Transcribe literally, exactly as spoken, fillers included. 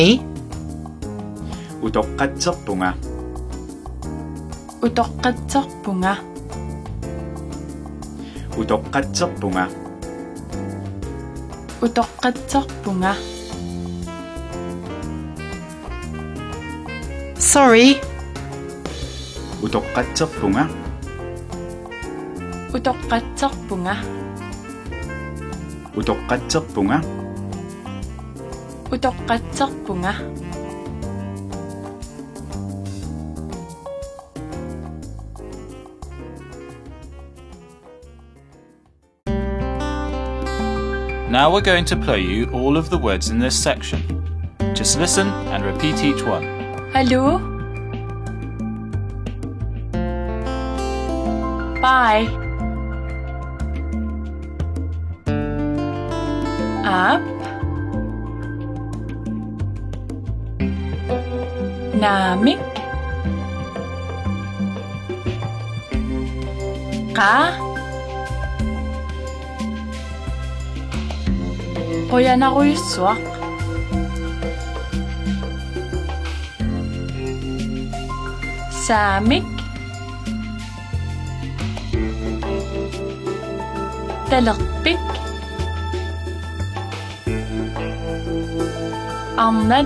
우독갓적붕아 우독갓적붕아 우독갓적붕아 우독갓적붕아 Sorry. 우독갓적붕아 우독갓적붕아 우독갓적붕아 우독갓적붕아 Now we're going to play you all of the words in this section. Just listen and repeat each one. Hello. Bye. Up. Namik. Ka. Qoyan ako yung swak. Samik. Talakpik. Anna